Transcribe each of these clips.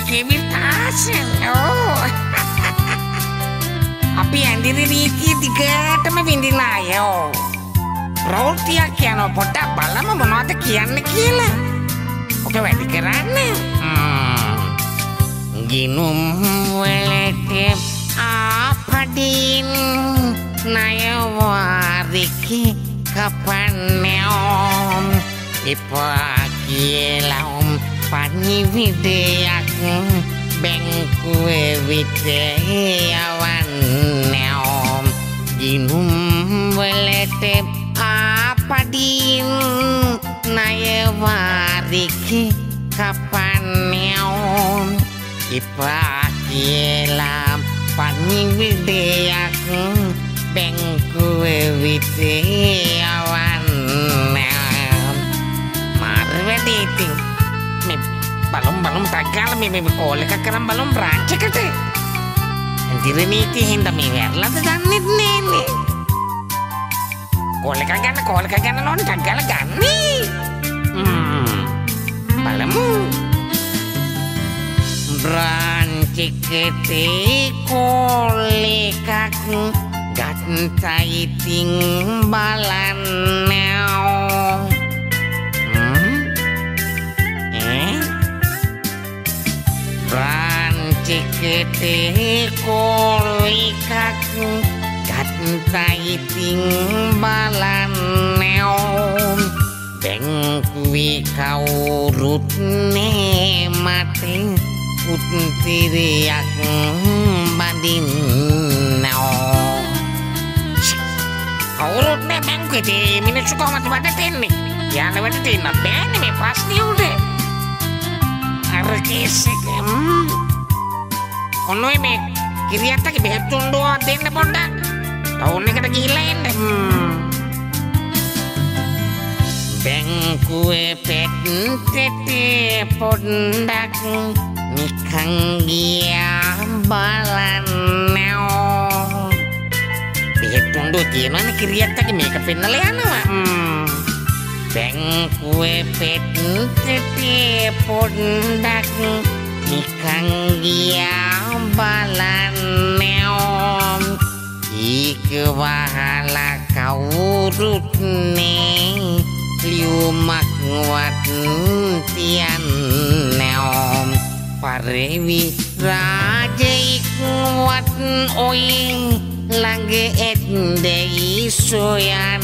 කෙවිතාසෙන් අපි ඇඳිරි රීතිය දිගටම විඳිලා අයෝ ප්‍රවෘත්තියක් කියනවා පොඩ්ඩක් බලමු මොනවද කියන්නේ කියලා ඔක වැඩි කරන්න ගිනුම් වලට ආපඩින් නයවාරිකි කපන්නයෝම් එපා කියලවම් පනිවිඩයක් බැංකුවේ විට යවන්නයෝම් ගිනුම් වලට ආපඩින් නයවාරිකි කපන්නයෝම් එපා කියලා පනිවිඩයක් බැංකුවේ විට යවන්න මාර වැඩේ ඉතින් මේ බලුම් ටග්ගාලා මේ කෝල් එකක් කරන් බලමු බ්‍රාන්ච් එකට ඇඳිරි නීතිය හින්දා මේ වැරලද දන්නෙත් නෑනේ කෝල් එකක් ගන්න නෝන ටග්ගාලා ගන්නේ බලමු බ්‍රාන්ච් එකට කෝල් එකක් ගත්තයි ඉතින් බලන්න බ්‍රාන්ච් එකට කෝල් එකක් ගත්තයි ඉතින් බලන්න බැංකුවේ කවුරුත් නෑ මට උත්තිරයක් බඳින්න කවුරුත් නෑ බැංකුවේ මිනිස්සු කොහොමද වැඩට එන්නේ යන්න වැඩට එන්න බෑනේ මේ ප්‍රශ්නේ උඩ අර කේස් එක ඔන්නෝයි මේ කිරියත්තගේ බෙහෙත් තුණ්ඩුවක් දෙන්න පොඩ්ඩක් ටවුන් එකට ගිහිල්ලා එන්න බැංකුවේ පෙට්ටේ පොඩ්ඩක් නිකන් ගියා බලන්න බෙහෙත් තුණ්ඩුව තියෙනවනේ කිරියත්තගේ මේක පෙන්නලා යනවා බැංකුවේ පෙට්ටේ පොඩ්ඩක් නිකන් ගියා බලන්න ඒක වහලා කවුරුත් නේ ලියුමක්වත් තියන්න පරෙවි රාජෙක්වත් ඔයින් ළඟ එද්දෙයි සොයන්න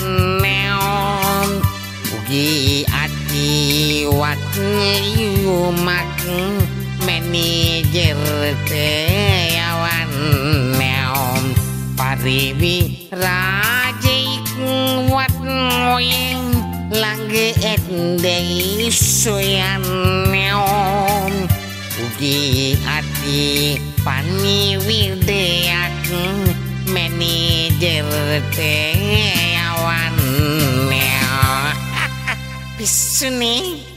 උගේ අතිවත් ලියුමක් මැනේජර්ට යවන්න පරෙවි රාජෙක්වත් ඔයින් ළඟ එද්දෙයි සොයන්න උගේ අති පනිවිඩයක් මැනේජර්ට යවන්න පිස්සුනේ